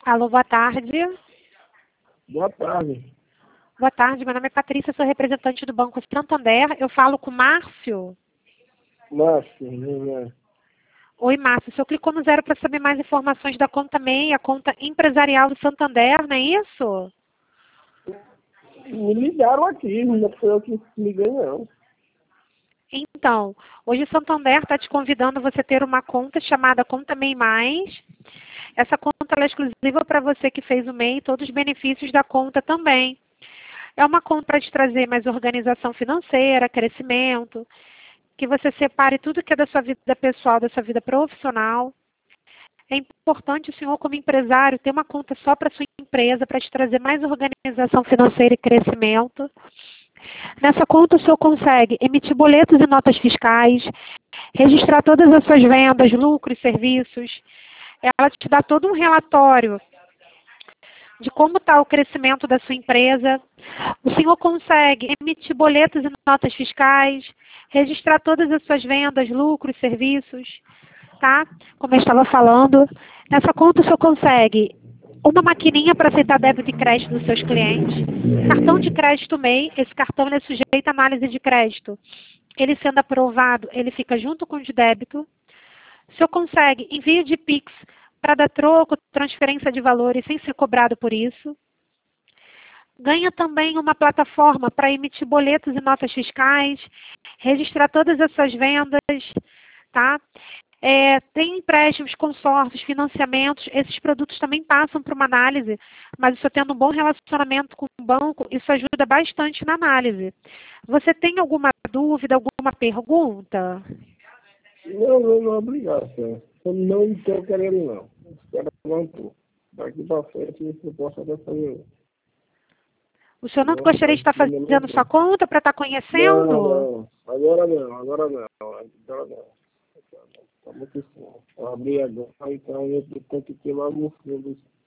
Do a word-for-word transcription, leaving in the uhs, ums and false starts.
Alô, boa tarde. Boa tarde. Boa tarde, meu nome é Patrícia, sou representante do Banco Santander. Eu falo com o Márcio. Márcio, né? Oi, Márcio. O senhor clicou no zero para saber mais informações da conta M E I, a conta empresarial do Santander, não é isso? Me ligaram aqui, não foi eu que liguei, não. Então, hoje o Santander está te convidando a você ter uma conta chamada Conta M E I Mais. Essa conta ela é exclusiva para você que fez o M E I e todos os benefícios da conta também. É uma conta para te trazer mais organização financeira, crescimento, que você separe tudo que é da sua vida pessoal, da sua vida profissional. É importante o senhor, como empresário, ter uma conta só para sua empresa, para te trazer mais organização financeira e crescimento. Nessa conta, o senhor consegue emitir boletos e notas fiscais, registrar todas as suas vendas, lucros, serviços. Ela te dá todo um relatório de como está o crescimento da sua empresa. O senhor consegue emitir boletos e notas fiscais, registrar todas as suas vendas, lucros, serviços, tá? Como eu estava falando. Nessa conta o senhor consegue uma maquininha para aceitar débito e crédito dos seus clientes, cartão de crédito M E I, esse cartão ele é sujeito à análise de crédito. Ele sendo aprovado, ele fica junto com o de débito. O senhor consegue envio de Pix para dar troco, transferência de valores sem ser cobrado por isso. Ganha também uma plataforma para emitir boletos e notas fiscais, registrar todas as suas vendas, tá? É, tem empréstimos, consórcios, financiamentos, esses produtos também passam por uma análise, mas você tendo um bom relacionamento com o banco, isso ajuda bastante na análise. Você tem alguma dúvida, alguma pergunta? Não, não, não, obrigado, senhor. Eu não estou querendo, não. Espero que não estou. Daqui para frente, eu posso até fazer. O senhor não Não, gostaria de mas estar no momento fazendo sua não. conta para estar Não, conhecendo? não. Agora não, agora não. Agora não. Está muito sim. Eu abri agora, então eu tenho que ter logo no fundo